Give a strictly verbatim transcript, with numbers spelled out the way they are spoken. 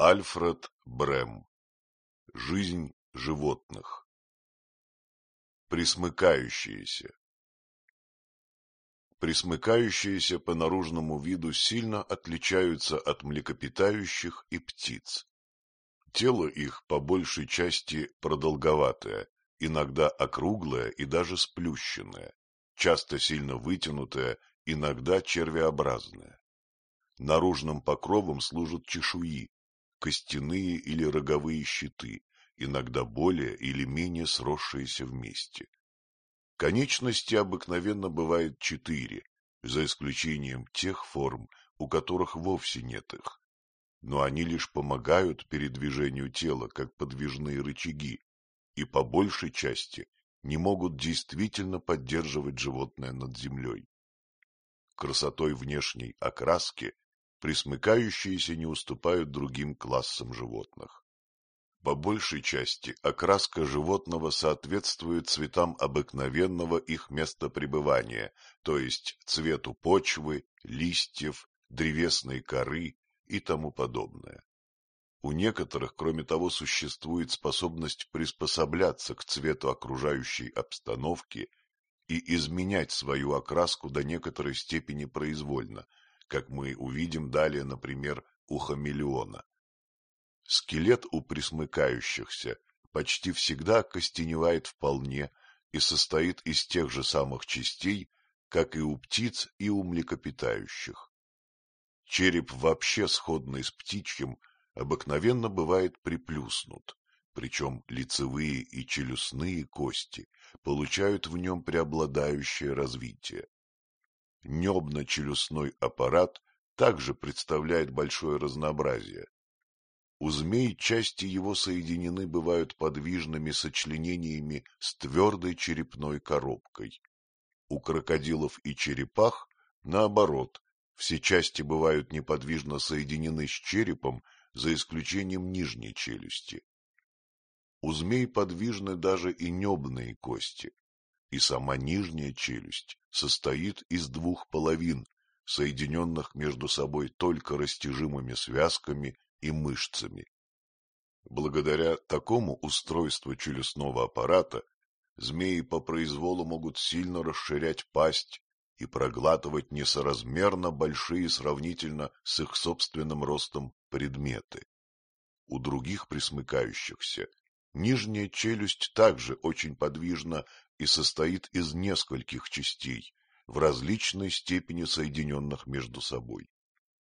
Альфред Брем. Жизнь животных. Пресмыкающиеся. Пресмыкающиеся по наружному виду сильно отличаются от млекопитающих и птиц. Тело их по большей части продолговатое, иногда округлое и даже сплющенное, часто сильно вытянутое, иногда червеобразное. Наружным покровом служат чешуи, костяные или роговые щиты, иногда более или менее сросшиеся вместе. Конечности обыкновенно бывает четыре, за исключением тех форм, у которых вовсе нет их. Но они лишь помогают передвижению тела, как подвижные рычаги, и по большей части не могут действительно поддерживать животное над землей. Красотой внешней окраски пресмыкающиеся не уступают другим классам животных. По большей части окраска животного соответствует цветам обыкновенного их места пребывания, то есть цвету почвы, листьев, древесной коры и тому подобное. У некоторых, кроме того, существует способность приспосабляться к цвету окружающей обстановки и изменять свою окраску до некоторой степени произвольно, как мы увидим далее, например, у хамелеона. Скелет у пресмыкающихся почти всегда окостеневает вполне и состоит из тех же самых частей, как и у птиц и у млекопитающих. Череп, вообще сходный с птичьим, обыкновенно бывает приплюснут, причем лицевые и челюстные кости получают в нем преобладающее развитие. Небно-челюстной аппарат также представляет большое разнообразие. У змей части его соединены бывают подвижными сочленениями с твердой черепной коробкой. У крокодилов и черепах, наоборот, все части бывают неподвижно соединены с черепом, за исключением нижней челюсти. У змей подвижны даже и небные кости, и сама нижняя челюсть состоит из двух половин, соединенных между собой только растяжимыми связками и мышцами. Благодаря такому устройству челюстного аппарата змеи по произволу могут сильно расширять пасть и проглатывать несоразмерно большие сравнительно с их собственным ростом предметы. У других пресмыкающихся нижняя челюсть также очень подвижна и состоит из нескольких частей, в различной степени соединенных между собой.